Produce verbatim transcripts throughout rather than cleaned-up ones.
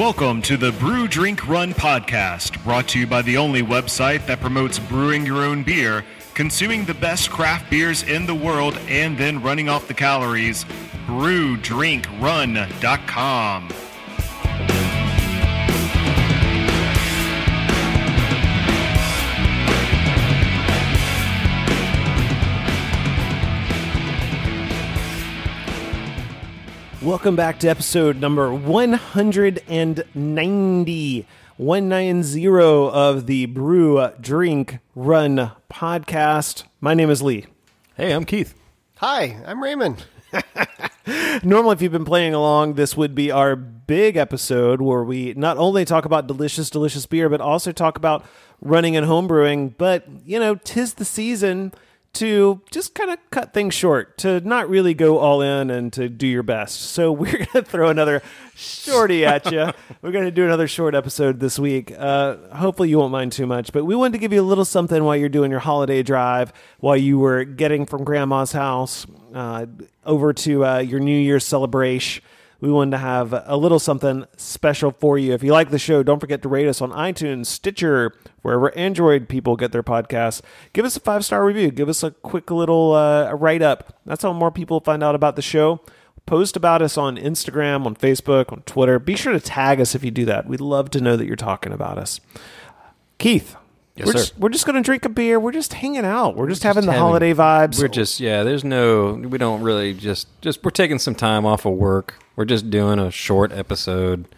Welcome to the Brew, Drink, Run podcast, brought to you by the only website that promotes brewing your own beer, consuming the best craft beers in the world, and then running off the calories. brew drink run dot com. Welcome back to episode number one hundred ninety, one ninety of the Brew, Drink, Run podcast. My name is Lee. Hey, I'm Keith. Hi, I'm Raymond. Normally, if you've been playing along, this would be our big episode where we not only talk about delicious, delicious beer, but also talk about running and homebrewing. But, you know, 'tis the season to just kind of cut things short, to not really go all in and to do your best. So we're going to throw another shorty at you. We're going to do another short episode this week. Uh, hopefully you won't mind too much, but we wanted to give you a little something while you're doing your holiday drive, while you were getting from Grandma's house uh, over to uh, your New Year's celebration. We wanted to have a little something special for you. If you like the show, don't forget to rate us on iTunes, Stitcher, wherever Android people get their podcasts. Give us a five-star review. Give us a quick little uh, write-up. That's how more people find out about the show. Post about us on Instagram, on Facebook, on Twitter. Be sure to tag us if you do that. We'd love to know that you're talking about us. Keith. Yes, we're sir. Just, we're just going to drink a beer. We're just hanging out. We're just, just having the having, holiday vibes. We're just, yeah, there's no, we don't really just, just, we're taking some time off of work. We're just doing a short episode.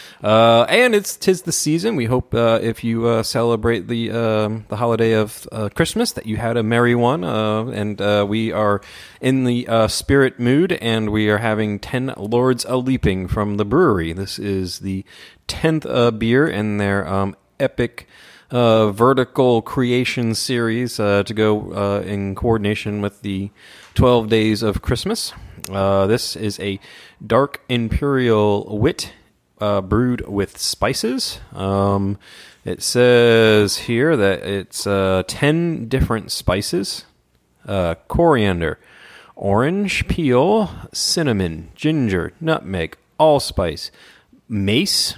Uh, and it's, 'tis the season. We hope, uh, if you, uh, celebrate the, um, the holiday of, uh, Christmas, that you had a merry one. Uh, and, uh, we are in the, uh, spirit mood, and we are having ten Lords a-Leaping from the brewery. This is the tenth, uh, beer in their, um, epic, Uh, vertical creation series uh, to go uh, in coordination with the twelve Days of Christmas. Uh, this is a dark imperial wit uh, brewed with spices. Um, it says here that it's uh, ten different spices. Uh, coriander, orange peel, cinnamon, ginger, nutmeg, allspice, mace.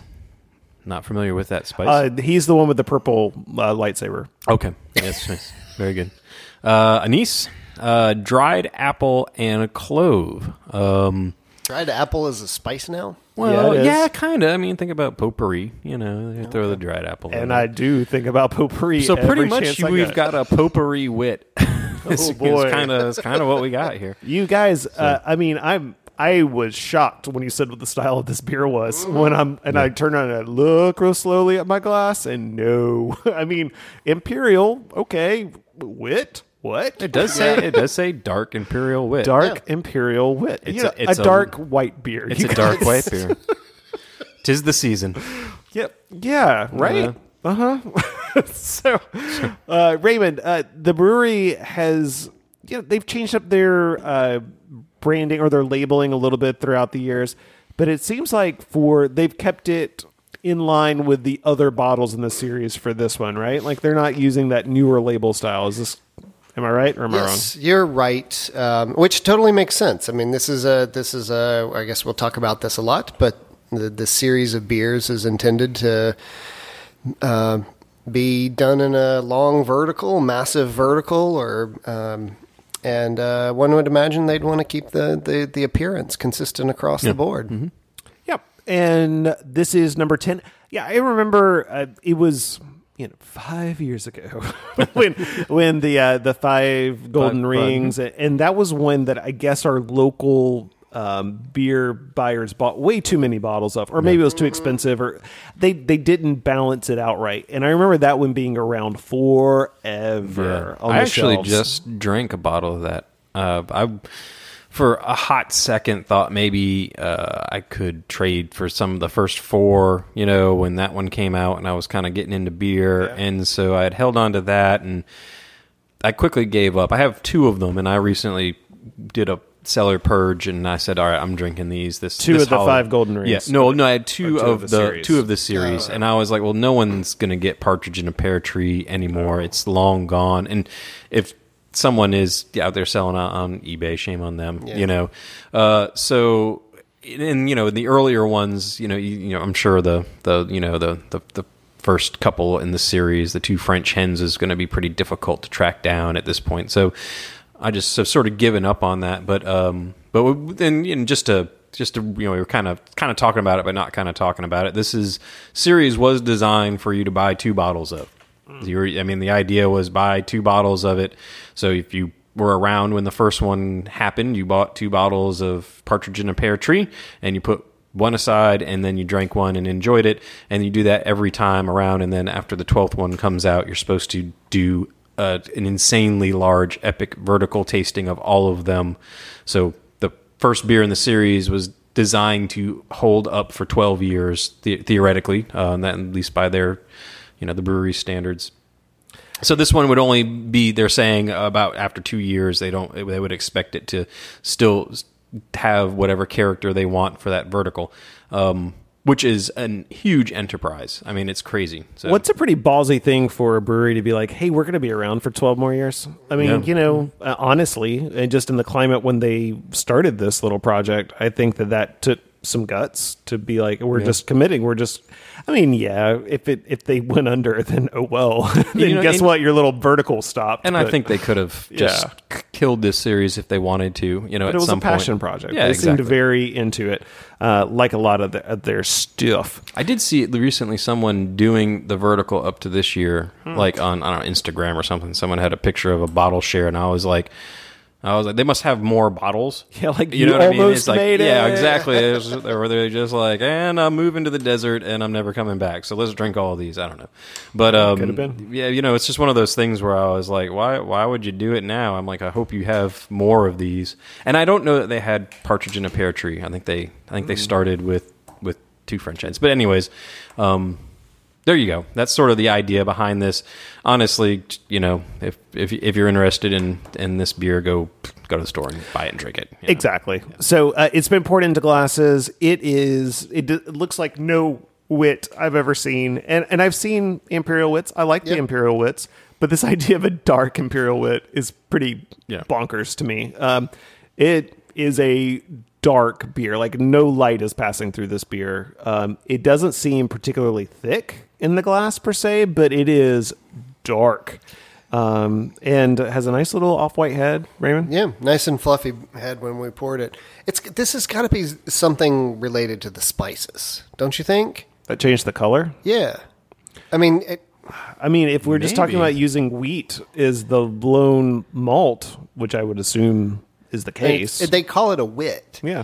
Not familiar with that spice. Uh, he's the one with the purple uh, lightsaber. Okay. Yes, nice. Very good. Uh, anise, uh, dried apple, and a clove. Um, Dried apple is a spice now? well, Yeah, it yeah, is. kind of. I mean, think about potpourri. You know, you throw the dried apple in And there. I do think about potpourri. So pretty every much chance I we've get. got a potpourri wit. it's, Oh, boy. kind of it's kind of what we got here. You guys, uh, I mean, I'm I was shocked when you said what the style of this beer was. When I'm and I turn around and I look real slowly at my glass, and no, I mean imperial. Okay, wit. What? It does say it does say dark imperial wit. Dark imperial wit. It's You know, a- it's a a- dark white beer. It's You a dark guys- white beer. 'Tis the season. Yep. Yeah. Right. Uh huh. so, uh, Raymond, uh, the brewery has, you know, they've changed up their uh, branding or their labeling a little bit throughout the years, but it seems like for they've kept it in line with the other bottles in the series for this one, right? Like they're not using that newer label style. Is this? Am I right or am Yes, you're right, um, which totally makes sense. I mean, this is a, this is a, I guess we'll talk about this a lot, but the, the series of beers is intended to uh, be done in a long vertical, massive vertical, or um, and uh, one would imagine they'd want to keep the, the, the appearance consistent across the board. wrong? Yep. And this is number ten. Yeah, I remember uh, it was, you know, five years ago when when the uh, the five golden Five- rings, and that was one that I guess our local um, beer buyers bought way too many bottles of, or maybe it was too expensive, or they they didn't balance it out right. And I remember that one being around forever. On I the actually shelves. just drank a bottle of that. Uh, I, for a hot second, thought maybe uh, I could trade for some of the first four. You know, when that one came out, and I was kind of getting into beer, Yeah. and so I had held on to that, and I quickly gave up. I have two of them, and I recently did a cellar purge, and I said, "All right, I'm drinking these." This Two this of the holiday. five golden rings. Yeah, no, no, I had two, Or two of, of the, the series. two of the series, and I was like, "Well, no one's gonna get Partridge in a Pear Tree anymore. It's long gone." And if someone is out there selling out on eBay, shame on them, Yeah. you know. Uh, so in you know the earlier ones, you know, you, you know, I'm sure the the you know the the, the first couple in the series, the two French hens, is going to be pretty difficult to track down at this point. So I just have sort of given up on that. But um, but then you know, just to just to you know, we were kind of kind of talking about it, but not kind of talking about it. This is series was designed for you to buy two bottles of. You're, I mean, the idea was buy two bottles of it. So if you were around when the first one happened, you bought two bottles of Partridge in a Pear Tree, and you put one aside, and then you drank one and enjoyed it, and you do that every time around, and then after the twelfth one comes out, you're supposed to do uh, an insanely large, epic vertical tasting of all of them. So the first beer in the series was designed to hold up for twelve years, the- theoretically, uh, and that, at least by their, you know, the brewery standards. So this one would only be, they're saying about after two years, they don't, they would expect it to still have whatever character they want for that vertical, um, which is a huge enterprise. I mean, it's crazy. So. What's a pretty ballsy thing for a brewery to be like, hey, we're going to be around for twelve more years? I mean, Yeah. you know, uh, honestly, and just in the climate when they started this little project, I think that that took some guts to be like, we're Yeah. just committing. We're just, I mean, yeah, if it if they went under, then oh well. then You know, guess and- what? Your little vertical stopped. And I but- think they could have just Yeah. k- killed this series if they wanted to, you know, But at it was some a passion point. project. Yeah, they exactly. seemed very into it, uh, like a lot of, the, of their stuff. I did see recently someone doing the vertical up to this year, Hmm. like on, I don't know, Instagram or something. Someone had a picture of a bottle share, and I was like, I was like, they must have more bottles. Yeah, like You know you what I mean? almost It's like, made yeah, it. exactly. It was, or they're just like, and I'm moving to the desert, and I'm never coming back. So let's drink all of these. I don't know, but um, Could have been. yeah, you know, it's just one of those things where I was like, why, why would you do it now? I'm like, I hope you have more of these. And I don't know that they had Partridge in a Pear Tree. I think they, I think they started with with two French hens. But anyways, um. There you go. That's sort of the idea behind this. Honestly, you know, if if if you're interested in in this beer, go go to the store and buy it and drink it. you know. Exactly. So uh, it's been poured into glasses. It is. It, d- it looks like no wit I've ever seen, and and I've seen imperial wits. I like the Yep. imperial wits, but this idea of a dark imperial wit is pretty Yeah. bonkers to me. Um, it is a dark beer. Like no light is passing through this beer. Um, it doesn't seem particularly thick in the glass per se, but it is dark. Um, and has a nice little off-white head, Raymond. Yeah, nice and fluffy head when we poured it. It's this has got to be something related to the spices, don't you think? That changed the color. Yeah, I mean, it, I mean, if we're just talking Maybe. about using wheat is the blown malt, which I would assume is the case. it- they call it a wit. yeah.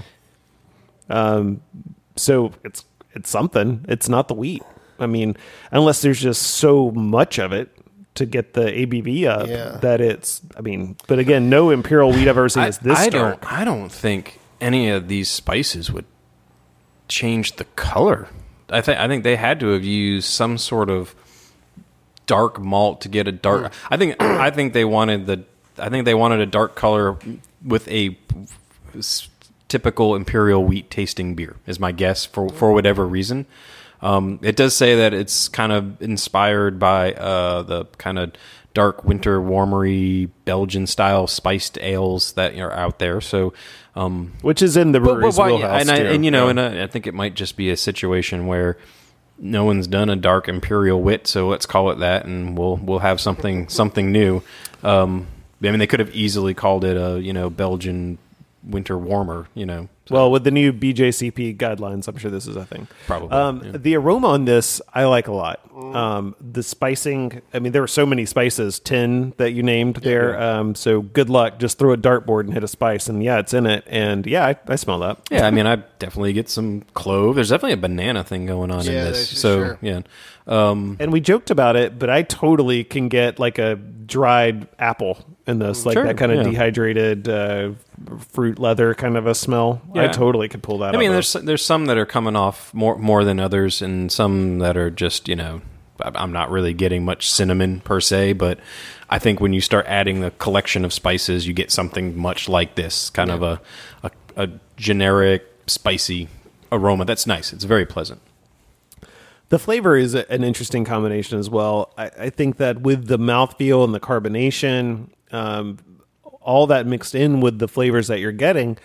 Um, so it's it's something. It's not the wheat. I mean, unless there's just so much of it to get the A B V up Yeah. that it's. I mean, but again, no imperial wheat I've ever seen I, is this I dark. don't. I don't think any of these spices would change the color. I think. I think they had to have used some sort of dark malt to get a dark. I think. I think they wanted the. I think they wanted a dark color with a s- typical imperial wheat tasting beer. Is my guess for for whatever reason. Um, it does say that it's kind of inspired by uh, the kind of dark winter warmery Belgian style spiced ales that are out there. So, um, Which is in the but- but brewery's why- wheelhouse and, I, too. and you know, Yeah. and I, I think it might just be a situation where no one's done a dark imperial wit, so let's call it that, and we'll we'll have something something new. Um, I mean, they could have easily called it a you know Belgian winter warmer. You know, so- Well, with the new B J C P guidelines, I'm sure this is a thing. Probably, Um, yeah. The aroma on this, I like a lot. Um, the spicing, I mean, there were so many spices, ten that you named there. Um, so good luck. Just throw a dartboard and hit a spice, and yeah, it's in it. And yeah, I, I smell that. yeah, I mean, I definitely get some clove. There's definitely a banana thing going on in Yeah, this. there's- So sure. yeah, um, And we joked about it, but I totally can get like a dried apple in this, like Sure, that kind of yeah. dehydrated uh, fruit leather kind of a smell. I Yeah. totally could pull that. I mean, off there's there's some that are coming off more more than others, and some that are just you know, I- I'm not really getting much cinnamon per se, but I think when you start adding the collection of spices, you get something much like this, kind of a, a a generic spicy aroma. That's nice. It's very pleasant. The flavor is a- an interesting combination as well. I, I think that with the mouthfeel and the carbonation, um, all that mixed in with the flavors that you're getting,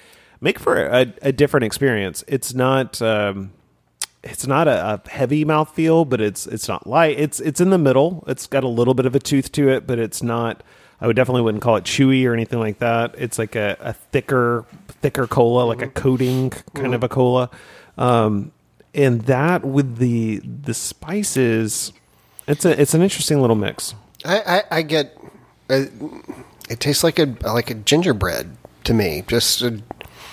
make for a, a different experience. It's not um, it's not a, a heavy mouthfeel, but it's it's not light. It's it's in the middle. It's got a little bit of a tooth to it, but it's not. I would definitely wouldn't call it chewy or anything like that. It's like a, a thicker thicker cola, like a coating kind mm-hmm. of a cola, um, and that with the the spices, it's a it's an interesting little mix. I I, I get uh, it tastes like a like a gingerbread to me. Just a,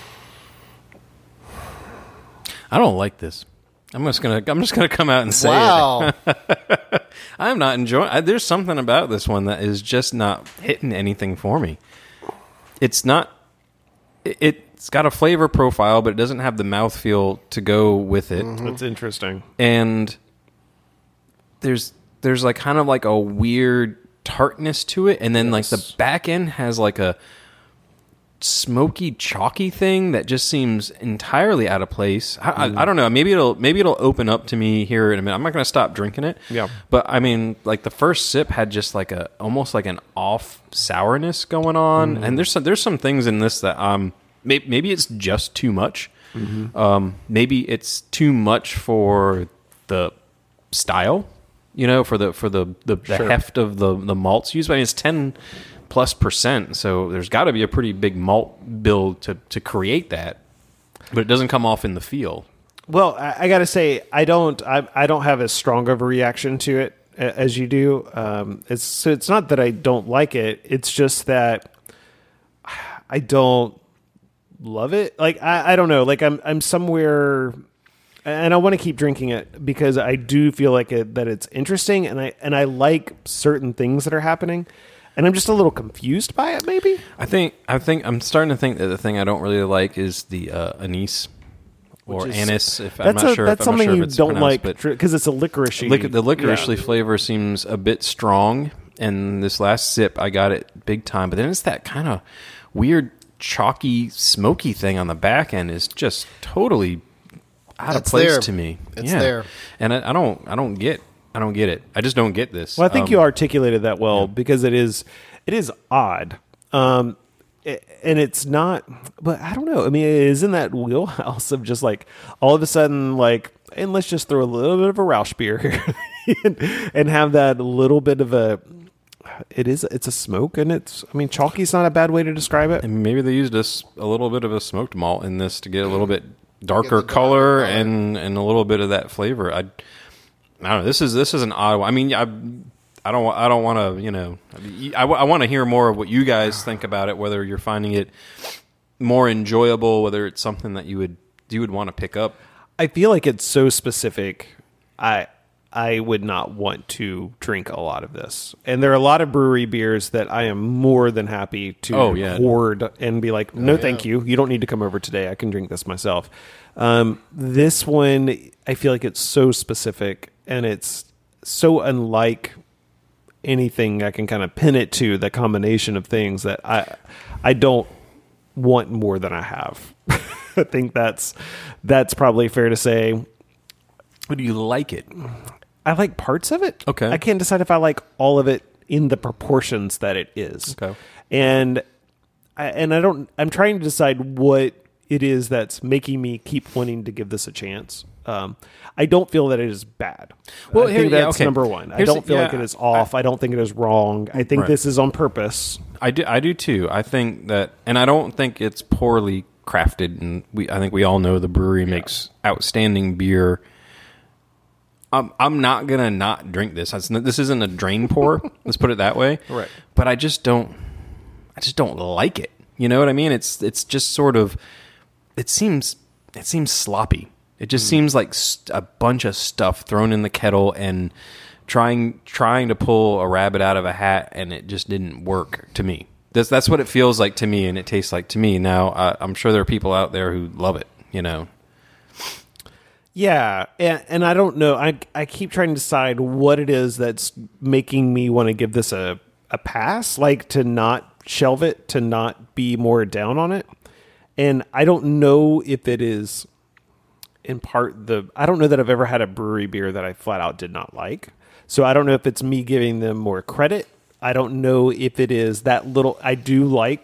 I don't like this. I'm just gonna I'm just gonna come out and say wow. it. I'm not enjoying. I, there's something about this one that is just not hitting anything for me. It's not. It, it's got a flavor profile, but it doesn't have the mouthfeel to go with it. Mm-hmm. That's interesting. And there's there's like kind of like a weird tartness to it, and then yes. like the back end has like a smoky, chalky thing that just seems entirely out of place. I, mm. I, I don't know. Maybe it'll maybe it'll open up to me here in a minute. I'm not going to stop drinking it. Yeah. But I mean, like the first sip had just like a almost like an off sourness going on, mm. and there's some, there's some things in this that um maybe, maybe it's just too much. Mm-hmm. Um, maybe it's too much for the style, you know, for the for the the, the sure. heft of the the malts used. I mean, it's ten plus percent, so there's got to be a pretty big malt build to to create that, but it doesn't come off in the feel. Well, I, I got to say, I don't I, I don't have as strong of a reaction to it as you do. Um, it's so it's not that I don't like it; it's just that I don't love it. Like I, I don't know. Like I'm I'm somewhere, and I want to keep drinking it because I do feel like it, that it's interesting, and I and I like certain things that are happening. And I'm just a little confused by it, maybe? I think I think I'm starting to think that the thing I don't really like is the uh, anise or is, anise. If I'm not a, sure, that's if, something I'm not sure you if it's don't like but because it's a licoricey. Lic- the licoricey yeah. flavor seems a bit strong, and this last sip I got it big time. But then it's that kind of weird chalky, smoky thing on the back end is just totally out that's of place there. to me. It's yeah. there, and I, I don't I don't get I don't get it. I just don't get this. Well, I think um, you articulated that well yeah. because it is. It is odd, um, it, and it's not. But I don't know. I mean, it is in that wheelhouse of just like all of a sudden, like, and let's just throw a little bit of a Rausch beer here and, and have that little bit of a. It is. It's a smoke, and it's. I mean, chalky's not a bad way to describe it. And maybe they used a, a little bit of a smoked malt in this to get a little bit darker color and and a little bit of that flavor. I, I don't know. This is this is an odd one. I mean, I. I don't. I don't want to. You know. I, I want to hear more of what you guys think about it. Whether you're finding it more enjoyable, whether it's something that you would you would want to pick up. I feel like it's so specific. I I would not want to drink a lot of this. And there are a lot of brewery beers that I am more than happy to oh, yeah. hoard and be like, no, oh, yeah. thank you. You don't need to come over today. I can drink this myself. Um, this one, I feel like it's so specific and it's so unlike anything I can kind of pin it to, the combination of things that I I don't want more than I have. I think that's that's probably fair to say. But do you like it? I like parts of it. Okay. I can't decide if I like all of it in the proportions that it is. Okay. And I, and I don't I'm trying to decide what it is that's making me keep wanting to give this a chance. Um, I don't feel that it is bad. Well, I here, think yeah, that's okay. number one. Here's I don't the- feel yeah, like it is off. I, I don't think it is wrong. I think Right. this is on purpose. I do. I do too. I think that, and I don't think it's poorly crafted. And we, I think we all know the brewery yeah. makes outstanding beer. I'm, I'm not gonna not drink this. This isn't a drain pour. Let's put it that way. Right. But I just don't. I just don't like it. You know what I mean? It's it's just sort of. It seems it seems sloppy. It just mm. seems like st- a bunch of stuff thrown in the kettle and trying trying to pull a rabbit out of a hat, and it just didn't work to me. That's that's what it feels like to me, and it tastes like to me. Now, I, I'm sure there are people out there who love it. You know. Yeah, and, and I don't know. I I keep trying to decide what it is that's making me want to give this a a pass, like to not shelve it, to not be more down on it. And I don't know if it is in part the, I don't know that I've ever had a brewery beer that I flat out did not like. So I don't know if it's me giving them more credit. I don't know if it is that little, I do like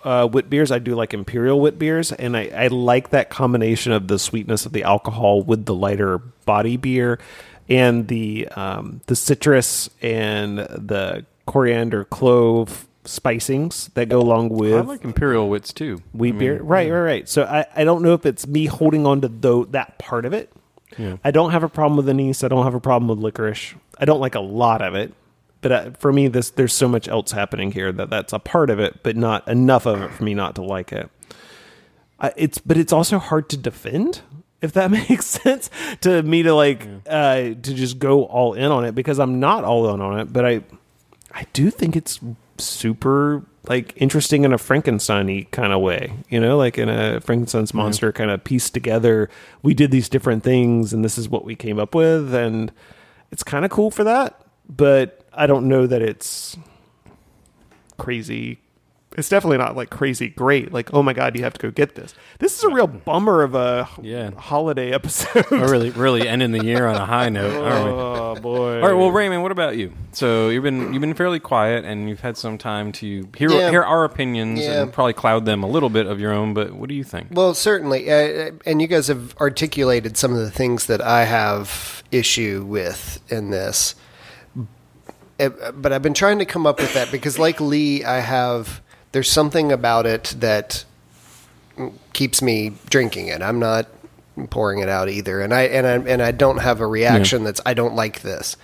uh, wit beers. I do like imperial wit beers, and I, I like that combination of the sweetness of the alcohol with the lighter body beer, and the um, the citrus and the coriander clove spicings that go along with. I like imperial wits too. Wheat I mean, beer, right, right, right. So I, I don't know if it's me holding on to though that part of it. Yeah. I don't have a problem with anise. I don't have a problem with licorice. I don't like a lot of it. But uh, for me, this there's so much else happening here that that's a part of it, but not enough of it for me not to like it. Uh, it's but it's also hard to defend, if that makes sense to me to like yeah. uh, to just go all in on it, because I'm not all in on it. But I I do think it's super like interesting in a Frankenstein-y kind of way, you know, like in a Frankenstein's monster mm-hmm. kind of pieced together. We did these different things, and this is what we came up with, and it's kind of cool for that. But I don't know that it's crazy. It's definitely not like crazy great. Like, oh my God, you have to go get this. This is a real bummer of a yeah. holiday episode. We're really, really ending the year on a high note, aren't we? Oh boy! All right, well, Raymond, what about you? So you've been you've been fairly quiet, and you've had some time to hear yeah. hear our opinions yeah. and probably cloud them a little bit of your own. But what do you think? Well, certainly, uh, and you guys have articulated some of the things that I have issue with in this. But I've been trying to come up with that because, like Lee, I have there's something about it that keeps me drinking it. I'm not pouring it out either, and I and I and I don't have a reaction yeah. that's I don't like this.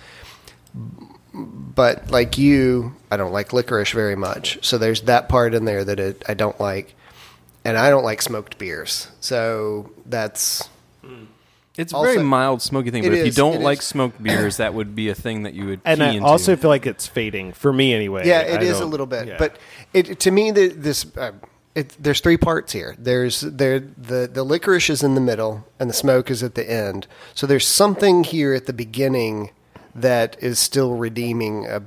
But like you, I don't like licorice very much, so there's that part in there that it, I don't like, and I don't like smoked beers. So that's. It's a also, very mild, smoky thing, but if is, you don't like is. smoked beers, that would be a thing that you would and key I into. also feel like it's fading, for me anyway. Yeah, it I is a don't- little bit. yeah. But it, to me, the, this uh, it, there's three parts here. There's there the, the licorice is in the middle, and the smoke is at the end. So there's something here at the beginning that is still redeeming uh,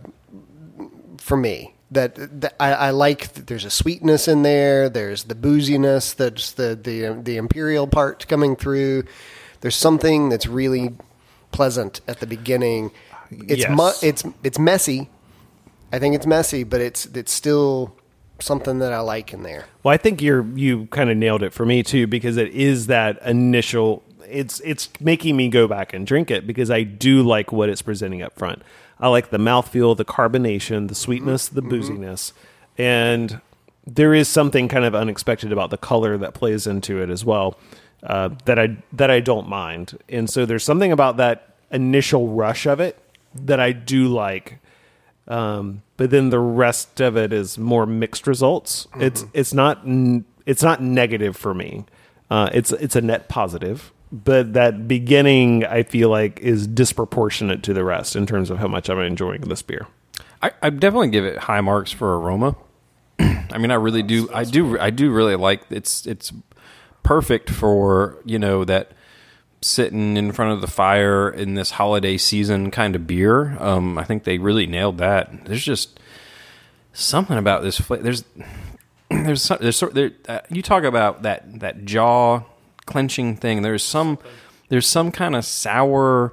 for me. That, that I, I like. That there's a sweetness in there. There's the booziness. That's the the the imperial part coming through. There's something that's really pleasant at the beginning. It's Yes. mu- it's it's messy. I think it's messy, but it's it's still something that I like in there. Well, I think you're you kind of nailed it for me too, because it is that initial. It's it's making me go back and drink it because I do like what it's presenting up front. I like the mouthfeel, the carbonation, the sweetness, the booziness, and there is something kind of unexpected about the color that plays into it as well. Uh, that I that I don't mind, and so there's something about that initial rush of it that I do like, um, but then the rest of it is more mixed results. Mm-hmm. It's it's not n- it's not negative for me. Uh, it's it's a net positive, but that beginning I feel like is disproportionate to the rest in terms of how much I'm enjoying this beer. I, I definitely give it high marks for aroma. I mean, I really do. I do. I do really like it's. It's perfect for, you know, that sitting in front of the fire in this holiday season kind of beer. Um, I think they really nailed that. There's just something about this flavor. There's there's some, there's sort there. Uh, you talk about that that jaw clenching thing. There's some there's some kind of sour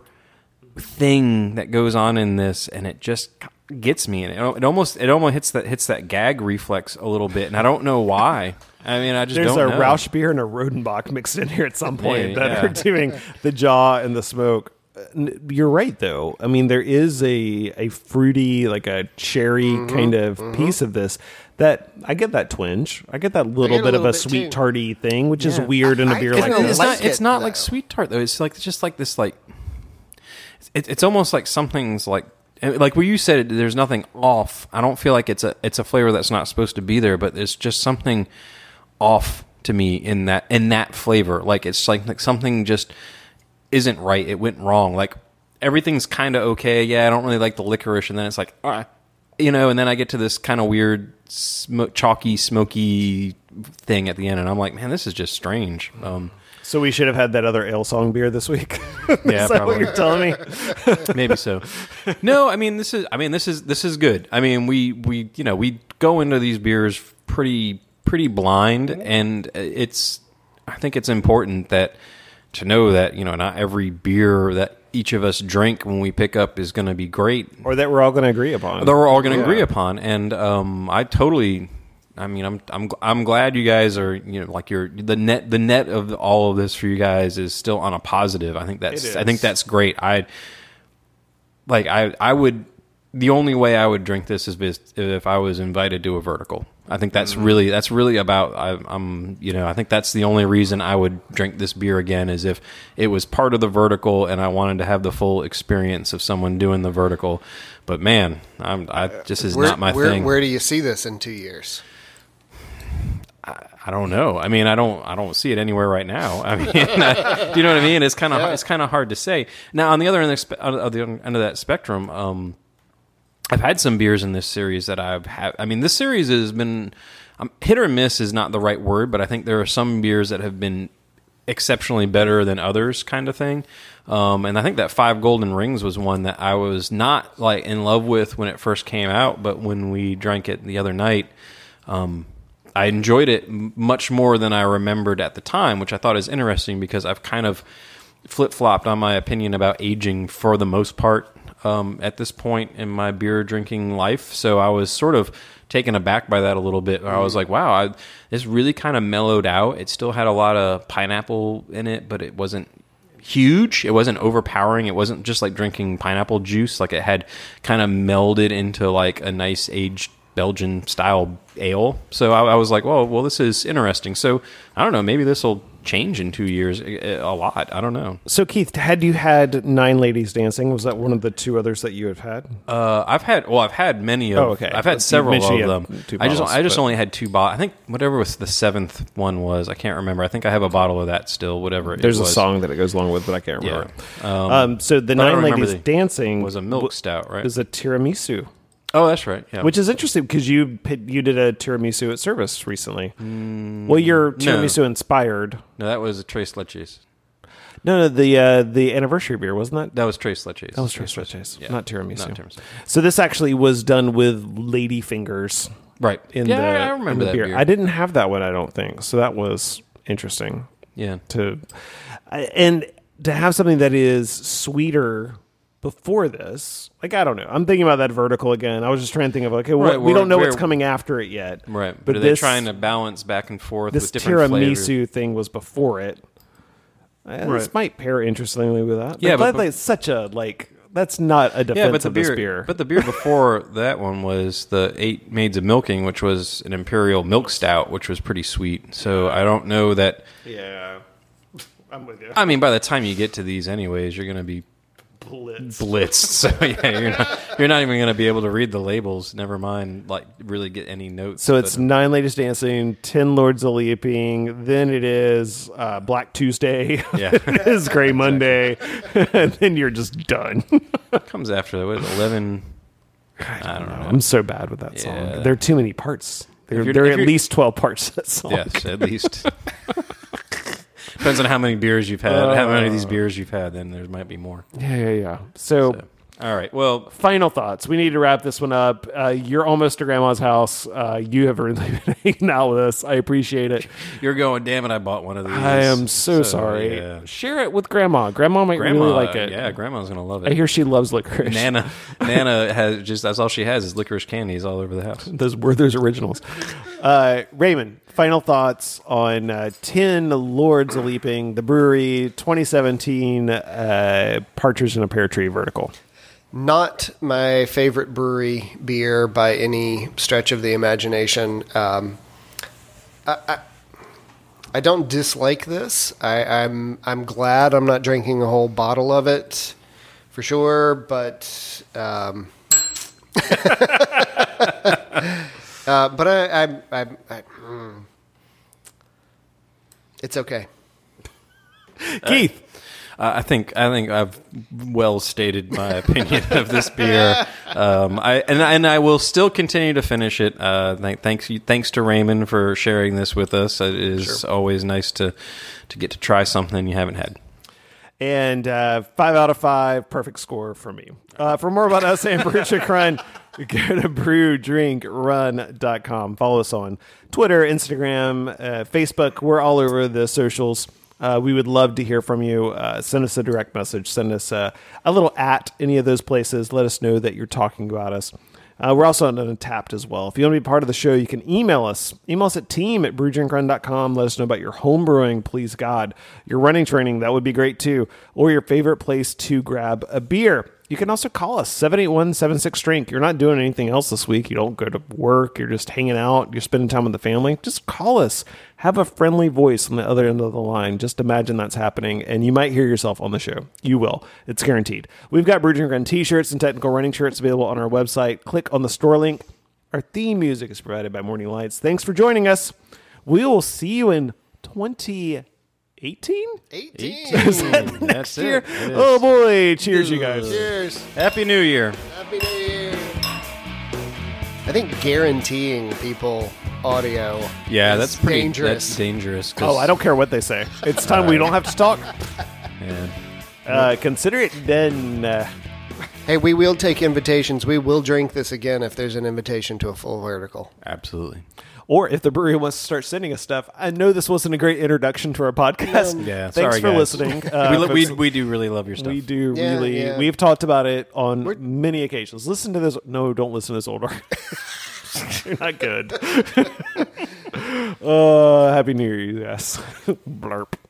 thing that goes on in this, and it just gets me. And it, it almost it almost hits that hits that gag reflex a little bit, and I don't know why. I mean, I just There's don't a know. Rausch beer and a Rodenbach mixed in here at some point Yeah, that yeah. are doing the jaw and the smoke. N- You're right, though. I mean, there is a, a fruity, like a cherry Mm-hmm, kind of piece of this that I get that twinge. I get that little get a bit of little a bit, sweet too. tarty thing, which is Yeah. weird in a I- beer I like kinda this. It's like not. It's it, not like though. sweet tart though. It's like it's just like this. Like it, it's almost like something's like like where you said it, there's nothing off. I don't feel like it's a it's a flavor that's not supposed to be there, but there's just something off to me in that in that flavor. Like it's like, like something just isn't right. It went wrong. Like everything's kind of okay. Yeah, I don't really like the licorice, and then it's like, all right, you know. And then I get to this kind of weird, sm- chalky, smoky thing at the end, and I'm like, man, this is just strange. Um, So we should have had that other ale song beer this week. Is Yeah, that probably. what you're telling me? Maybe so. No, I mean this is. I mean this is this is good. I mean we we you know we go into these beers pretty pretty blind, and it's. I think it's important that to know that you know not every beer that each of us drink when we pick up is going to be great. Or that we're all going to agree upon. That we're all going to agree upon, and um, I totally I mean, I'm I'm I'm glad you guys are, you know, like you're the net the net of all of this for you guys is still on a positive. I think that's I think that's great. I like I I would the only way I would drink this is if I was invited to a vertical. I think that's mm-hmm. really that's really about I, I'm you know I think that's the only reason I would drink this beer again is if it was part of the vertical and I wanted to have the full experience of someone doing the vertical. But man, I'm I just is where, not my where, thing. Where do you see this in two years? I, I don't know. I mean, I don't I don't see it anywhere right now. I mean, I, do you know what I mean? It's kind of yeah. it's kind of hard to say. Now, on the other end of the, of the end of that spectrum. Um, I've had some beers in this series that I've had. I mean, this series has been um, hit or miss is not the right word, but I think there are some beers that have been exceptionally better than others, kind of thing. Um, and I think that Five Golden Rings was one that I was not like in love with when it first came out, but when we drank it the other night, um, I enjoyed it much more than I remembered at the time, which I thought is interesting because I've kind of flip-flopped on my opinion about aging for the most part. Um, at this point in my beer drinking life. So I was sort of taken aback by that a little bit. I was like, wow, I, this really kind of mellowed out. It still had a lot of pineapple in it, but it wasn't huge. It wasn't overpowering. It wasn't just like drinking pineapple juice. Like it had kind of melded into like a nice aged Belgian style ale. So I, I was like, well, well, this is interesting. So I don't know, maybe this will change in two years a, a lot. I don't know. So Keith, had you had Nine Ladies Dancing? Was that one of the two others that you have had? Uh, I've had, well, I've had many of, oh, okay. I've had several of them. Bottles, I just, I just but... only had two bottles. I think whatever was the seventh one was, I can't remember. I think I have a bottle of that still, whatever it There's was. a song that it goes along with, but I can't remember. Yeah. Um, um, so the Nine Ladies the, Dancing was a milk stout, right? Was a tiramisu. Oh, that's right. Yeah. Which is interesting because you you did a tiramisu at Service recently. Mm, well, you're tiramisu no. inspired. No, that was a Tres Leches. No, no, the uh, the anniversary beer, wasn't that? That was Tres Leches. That was Tres Leches, yeah. not tiramisu. Not tiramisu. So this actually was done with lady fingers, right? In yeah, the, I remember in the that beer. beer. I didn't have that one, I don't think. So that was interesting. Yeah. To and to have something that is sweeter. Before this, like, I don't know. I'm thinking about that vertical again. I was just trying to think of, okay, well, right, we don't know what's coming after it yet. Right. But, but are this, they trying to balance back and forth this with different tiramisu flavors? thing was before it. Uh, right. This might pair interestingly with that. Yeah, but, but, but it's such a, like, that's not a defense yeah, but the of beer, this beer. But the beer before that one was the Eight Maids of Milking, which was an Imperial Milk Stout, which was pretty sweet. So I don't know that... Yeah. I'm with you. I mean, by the time you get to these anyways, you're going to be... Blitzed. Blitzed. So yeah, you're not you're not even going to be able to read the labels. Never mind, like really get any notes. So it's but, Nine Ladies Dancing, Ten Lords a Leaping. Then it is uh, Black Tuesday. Yeah, it is Gray Monday, and then you're just done. What comes after that? What, eleven. I don't know. I'm so bad with that song. Yeah. There are too many parts. There, there are at least twelve parts to that song. Yes, at least. Depends on how many beers you've had. Uh, how many of these beers you've had, then there might be more. Yeah, yeah, yeah. So, so all right. Well, final thoughts. We need to wrap this one up. Uh, you're almost to Grandma's house. Uh, you have really been hanging out with us. I appreciate it. You're going, damn it, I bought one of these. I am so, so sorry. Yeah. Share it with Grandma. Grandma might Grandma, really like it. Yeah, Grandma's going to love it. I hear she loves licorice. Nana Nana has just, that's all she has is licorice candies all over the house. Those were those originals. Uh, Raymond, final thoughts on uh, ten Lords a Leaping, the brewery, twenty seventeen uh, Partridge in a Pear Tree vertical. Not my favorite brewery beer by any stretch of the imagination. Um, I, I, I don't dislike this. I, I'm I'm glad I'm not drinking a whole bottle of it, for sure. But um, uh, but I I, I, I mm, it's okay. Keith. Uh, I think I think I've well stated my opinion of this beer. Um, I and and I will still continue to finish it. Uh, th- thanks you, thanks to Raymond for sharing this with us. It is sure. always nice to to get to try something you haven't had. And uh, five out of five, perfect score for me. Uh, for more about us and Brew Drink Run, go to brew drink run dot com. Follow us on Twitter, Instagram, uh, Facebook. We're all over the socials. Uh, we would love to hear from you. Uh, send us a direct message. Send us a, a little at any of those places. Let us know that you're talking about us. Uh, we're also on Untapped as well. If you want to be part of the show, you can email us. Email us at team at brew drink run dot com. Let us know about your home brewing, please God. Your running training, that would be great too. Or your favorite place to grab a beer. You can also call us, seven eight one, seven six, drink. You're not doing anything else this week. You don't go to work. You're just hanging out. You're spending time with the family. Just call us. Have a friendly voice on the other end of the line. Just imagine that's happening, and you might hear yourself on the show. You will. It's guaranteed. We've got Brew Drink Run t-shirts and technical running shirts available on our website. Click on the store link. Our theme music is provided by Morning Lights. Thanks for joining us. We will see you in twenty eighteen? eighteen. Is that the next That's year? it. It is. Oh boy. Cheers, you guys. Cheers. Happy New Year. Happy New Year. I think guaranteeing people audio Yeah, is that's pretty dangerous. That's dangerous. 'cause- Oh, I don't care what they say. It's time we don't have to talk. Man. Uh, consider it done. Uh, Hey, we will take invitations. We will drink this again if there's an invitation to a full vertical. Absolutely. or if the brewery wants to start sending us stuff. I know this wasn't a great introduction to our podcast. Yeah, Thanks sorry, for guys. listening. Uh, we, lo- we, folks. we do really love your stuff. We do Yeah, really. yeah. We've talked about it on We're- many occasions. Listen to this. No, don't listen to this older. You're not good. uh, Happy New Year, yes. Blurp.